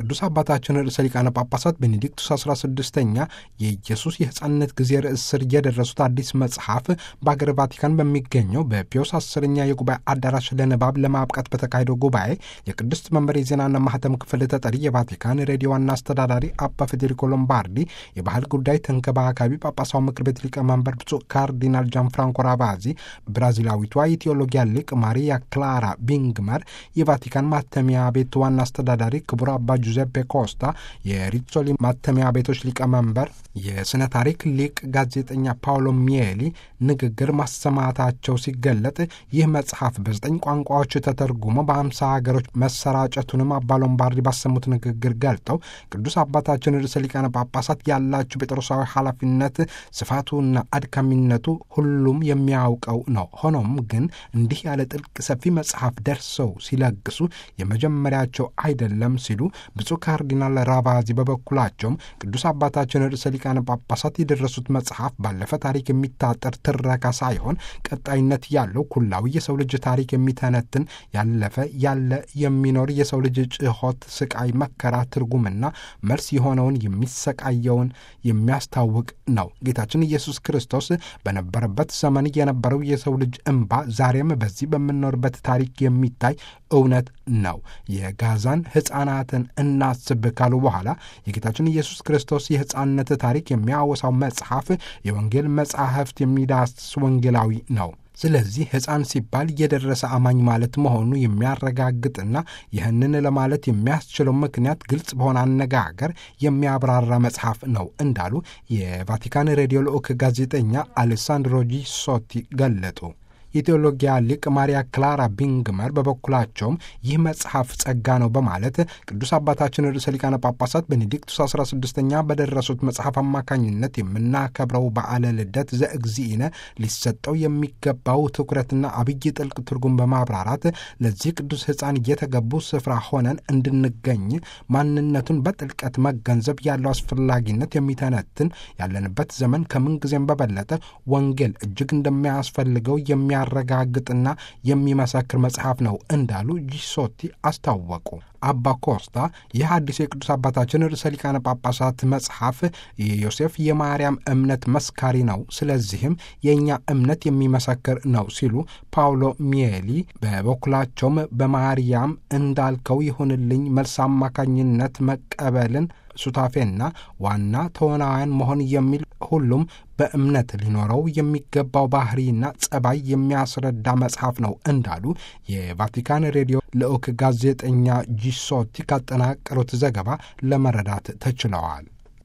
ቅዱስ አባታችን ርዕሰ ሊቃነ ጳጳሳት ቤኔዲክቱስ 16ኛ የኢየሱስ የሕፃንነት ጊዜ ርዕስ ስር የደረሱት አዲስ መጽሐፍ በአገር ቫቲካን በሚገኘው በፒዮስ 10ኛ የጉባኤ አዳራሽ ለንባብ ለማብቃት በተካሄደው ጉባኤ የቅድስት መንበር የዜናና ማህተም ክፍል ተጠሪ የቫቲካን ሬዲዮ ዋና አስተዳዳሪ አባ ፌዴሪኮ ሎምባርዲ፣ የባህል ጉዳይ ተንከባካቢ ጳጳሳው ምክር ቤት ሊቀመንበር ብፁዕ ካርዲናል ጃንፍራንኮ ራቫዚ፣ ብራዚላዊቷ የቴዎሎጊያ ሊቅ ማሪያ ክላራ ቢንግመር፣ የቫቲካን ማተሚያ ቤት ዋና አስተዳዳሪ ክቡር አባ ጁዜፔ ኮስታ፣ የሪሶሊ ማተሚያ ቤቶች ሊቀመንበር፣ የስነ ታሪክ ሊቅ ጋዜጠኛ ፓውሎ ሚየሊ ንግግር ማሰማታቸው ሲገለጥ ይህ መጽሐፍ በ9 ቋንቋዎች ተተርጉሞ በ50 ሀገሮች መሰራጨቱንም አባ ሎምባርዲ ባሰሙት ንግግር ገልጠው ቅዱስ አባታችን ርዕሰ ሊቃነ ጳጳሳት ያላቸው ጴጥሮሳዊ ኃላፊነት ስፋቱና አድካሚነቱ ሁሉም የሚያውቀው ነው። ሆኖም ግን እንዲህ ያለ ጥልቅ ሰፊ መጽሐፍ ደርሰው ሲለግሱ የመጀመሪያቸው አይደለም ሲሉ ብፁዕ ካርዲናል ራቫዚ በበኩላቸውም ቅዱስ አባታችን ርዕሰ ሊቃነ ጳጳሳት የደረሱት መጽሐፍ ባለፈ ታሪክ የሚታጠር ትረካ ሳይሆን ቀጣይነት ያለው ኩላዊ የሰው ልጅ ታሪክ የሚተነትን ያለፈ ያለ የሚኖር የሰው ልጅ ጭሆት፣ ስቃይ፣ መከራ፣ ትርጉምና መልስ የሆነውን የሚሰቃየውን የሚያስታውቅ ነው። ጌታችን ኢየሱስ ክርስቶስ በነበረበት ዘመን የነበረው የሰው ልጅ እንባ ዛሬም በዚህ በምንኖርበት ታሪክ የሚታይ እውነት ነው። የጋዛን ሕፃናትን እናስብ ካሉ በኋላ የጌታችን ኢየሱስ ክርስቶስ የሕፃንነት ታሪክ የሚያወሳው መጽሐፍ የወንጌል መጻሕፍት የሚዳስስ ወንጌላዊ ነው። ስለዚህ ሕፃን ሲባል የደረሰ አማኝ ማለት መሆኑ የሚያረጋግጥና ይህንን ለማለት የሚያስችለው ምክንያት ግልጽ በሆነ አነጋገር የሚያብራራ መጽሐፍ ነው እንዳሉ የቫቲካን ሬዲዮ ልዑክ ጋዜጠኛ አሌሳንድሮ ጂሶቲ ገለጡ። የቴዎሎጊያ ሊቅ ማሪያ ክላራ ቢንግመር በበኩላቸውም ይህ መጽሐፍ ጸጋ ነው በማለት ቅዱስ አባታችን ርዕሰ ሊቃነ ጳጳሳት ቤኔዲክቱስ 16ኛ በደረሱት መጽሐፍ አማካኝነት የምናከብረው በዓለ ልደት ዘእግዚእነ ሊሰጠው የሚገባው ትኩረትና አብይ ጥልቅ ትርጉም በማብራራት ለዚህ ቅዱስ ሕፃን እየተገቡ ስፍራ ሆነን እንድንገኝ ማንነቱን በጥልቀት መገንዘብ ያለው አስፈላጊነት የሚተነትን ያለንበት ዘመን ከምንጊዜም በበለጠ ወንጌል እጅግ እንደሚያስፈልገው የሚያረጋግጥና የሚመሰክር መጽሐፍ ነው እንዳሉ ጂሶቲ አስታወቁ። አባ ኮስታ ይህ አዲስ የቅዱስ አባታችን ርዕሰ ሊቃነ ጳጳሳት መጽሐፍ የዮሴፍ የማርያም እምነት መስካሪ ነው፣ ስለዚህም የእኛ እምነት የሚመሰክር ነው ሲሉ፣ ፓውሎ ሚየሊ በበኩላቸውም በማርያም እንዳልከው ይሁንልኝ መልስ አማካኝነት መቀበልን ሱታፌና ዋና ተዋናያን መሆን የሚል ሁሉም በእምነት ሊኖረው የሚገባው ባህሪና ጸባይ የሚያስረዳ መጽሐፍ ነው እንዳሉ የቫቲካን ሬዲዮ ልዑክ ጋዜጠኛ ጂሶቲ ካጠናቀሩት ዘገባ ለመረዳት ተችለዋል።